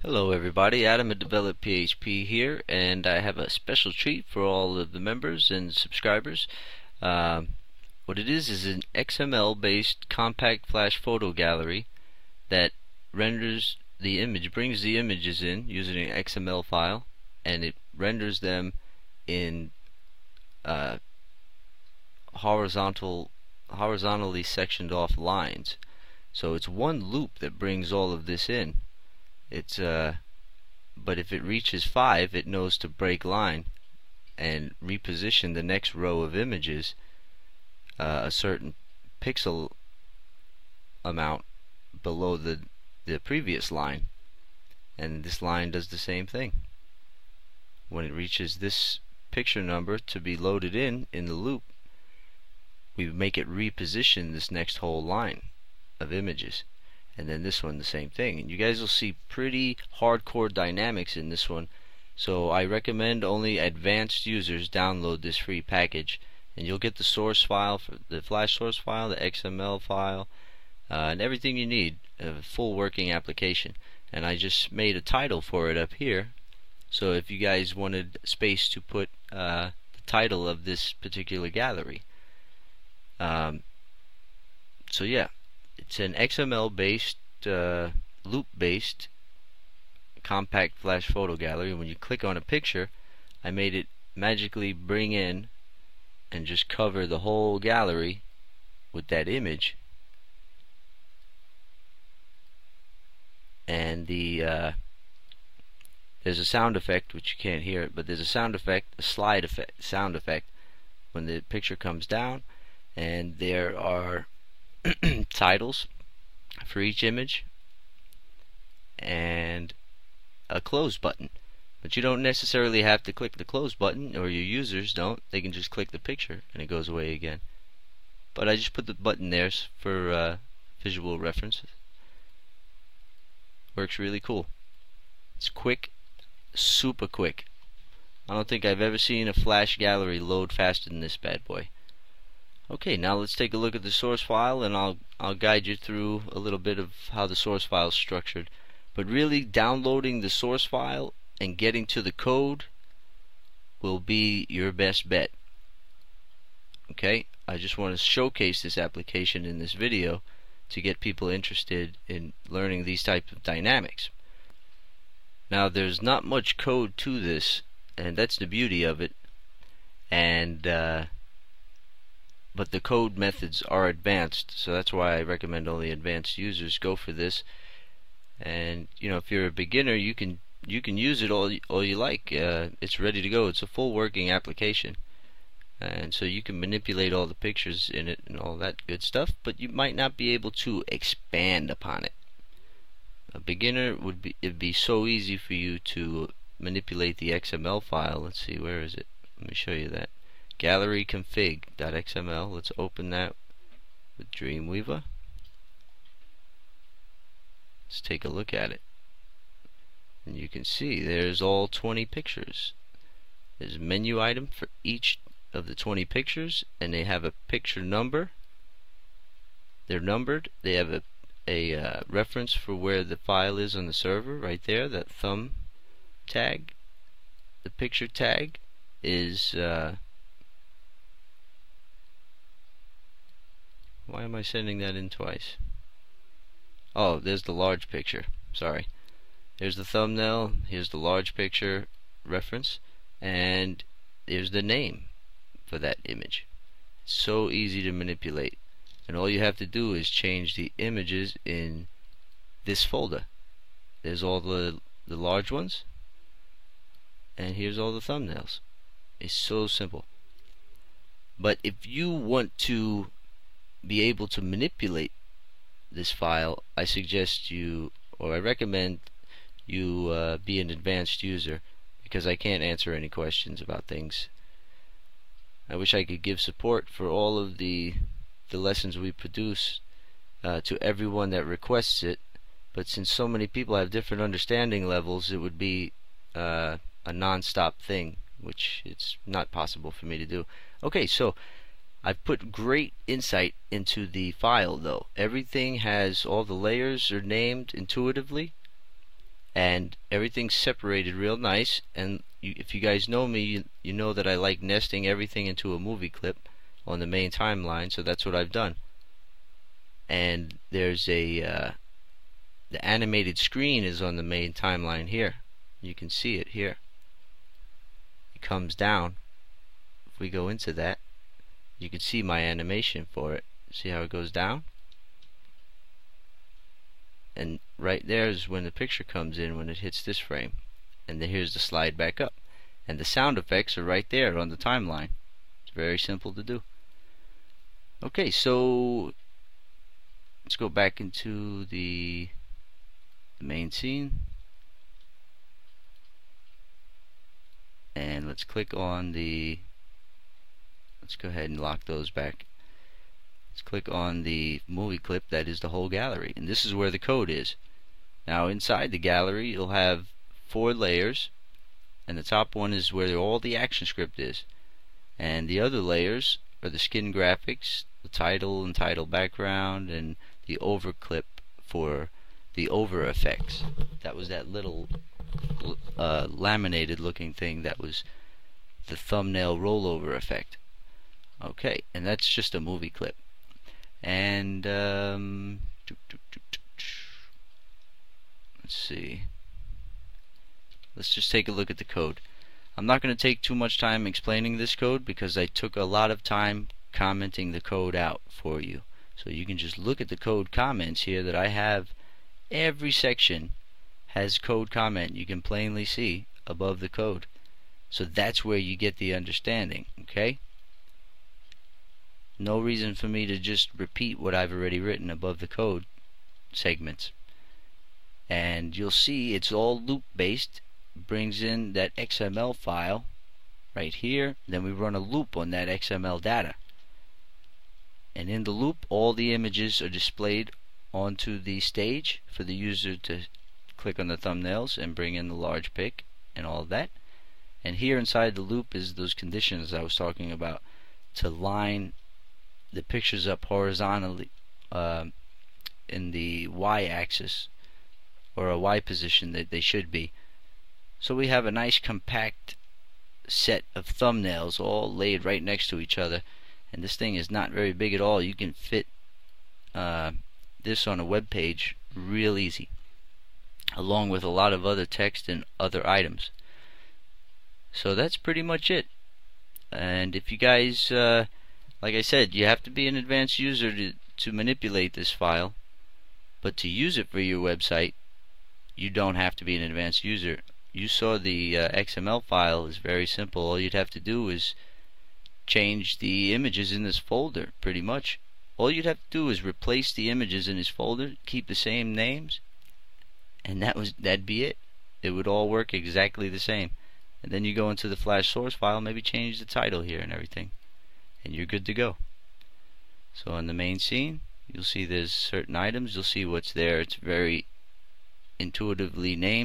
Hello everybody, Adam at Develop PHP here, and I have a special treat for all of the members and subscribers. What it is an XML based compact flash photo gallery that renders the image, brings the images in using an XML file, and it renders them in horizontally sectioned off lines. So it's one loop that brings all of this in. But if it reaches 5, it knows to break line and reposition the next row of images a certain pixel amount below the previous line, and this line does the same thing. When it reaches this picture number to be loaded in the loop, we make it reposition this next whole line of images. And then this one the same thing, and you guys will see pretty hardcore dynamics in this one, so I recommend only advanced users download this free package, and you'll get the source file, for the flash source file, the XML file, and everything you need, a full working application. And I just made a title for it up here, so if you guys wanted space to put the title of this particular gallery. So yeah, it's an XML based, loop based compact flash photo gallery. When you click on a picture, I made it magically bring in and just cover the whole gallery with that image. And there's a sound effect, which you can't hear it, but there's a sound effect, a slide effect, sound effect when the picture comes down, and there are titles for each image and a close button, but you don't necessarily have to click the close button, or your users don't. They can just click the picture and it goes away again, but I just put the button there for visual reference. Works really cool. It's quick, super quick. I don't think I've ever seen a flash gallery load faster than this bad boy. Okay, now let's take a look at the source file, and I'll guide you through a little bit of how the source file is structured. But really, downloading the source file and getting to the code will be your best bet. Okay, I just want to showcase this application in this video to get people interested in learning these types of dynamics. Now, there's not much code to this, and that's the beauty of it. And but the code methods are advanced, so that's why I recommend only advanced users go for this. And you know, if you're a beginner, you can use it all you like. It's ready to go. It's a full working application, and so you can manipulate all the pictures in it and all that good stuff, but you might not be able to expand upon it. A beginner it'd be so easy for you to manipulate the XML file. Let's see, where is it? Let me show you that. Gallery config.xml. Let's open that with Dreamweaver. Let's take a look at it, and you can see there's all 20 pictures. There's a menu item for each of the 20 pictures, and they have a picture number. They're numbered. They have a reference for where the file is on the server right there, that thumb tag. The picture tag is why am I sending that in twice? Oh, there's the large picture. Sorry. There's the thumbnail, here's the large picture reference, and there's the name for that image. It's so easy to manipulate, and all you have to do is change the images in this folder. There's all the large ones, and here's all the thumbnails. It's so simple. But if you want to be able to manipulate this file, I suggest you, or I recommend you be an advanced user, because I can't answer any questions about things. I wish I could give support for all of the lessons we produce to everyone that requests it, but since so many people have different understanding levels, it would be a non-stop thing, which it's not possible for me to do. Okay, so I've put great insight into the file though. Everything has, all the layers are named intuitively, and everything's separated real nice. And if you guys know me, you know that I like nesting everything into a movie clip on the main timeline, so that's what I've done. And there's a the animated screen is on the main timeline here. You can see it here. It comes down. If we go into that, you can see my animation for it. See how it goes down? And right there is when the picture comes in, when it hits this frame. And then here's the slide back up. And the sound effects are right there on the timeline. It's very simple to do. Okay, so let's go back into the main scene. And let's click on the, let's go ahead and lock those back. Let's click on the movie clip that is the whole gallery, and this is where the code is. Now inside the gallery you'll have 4 layers, and the top one is where all the action script is, and the other layers are the skin graphics, the title and title background, and the over clip for the over effects. That was that little laminated looking thing that was the thumbnail rollover effect. Okay, and that's just a movie clip. And let's see. Let's just take a look at the code. I'm not going to take too much time explaining this code because I took a lot of time commenting the code out for you. So you can just look at the code comments here that I have. Every section has code comment. You can plainly see above the code. So that's where you get the understanding, okay? No reason for me to just repeat what I've already written above the code segments. And you'll see it's all loop based. Brings in that XML file right here. Then we run a loop on that XML data. And in the loop all the images are displayed onto the stage for the user to click on the thumbnails and bring in the large pic and all of that. And here inside the loop is those conditions I was talking about to line the pictures up horizontally in the y-axis, or a y position that they should be. So we have a nice compact set of thumbnails all laid right next to each other, and this thing is not very big at all. You can fit this on a web page real easy, along with a lot of other text and other items. So that's pretty much it. And if you guys like I said, you have to be an advanced user to manipulate this file, but to use it for your website you don't have to be an advanced user. You saw the XML file is very simple. All you'd have to do is change the images in this folder, pretty much. All you'd have to do is replace the images in this folder, keep the same names, and that'd be it. It would all work exactly the same. And then you go into the Flash source file, maybe change the title here and everything, and you're good to go. So on the main scene you'll see there's certain items, you'll see what's there. It's very intuitively named.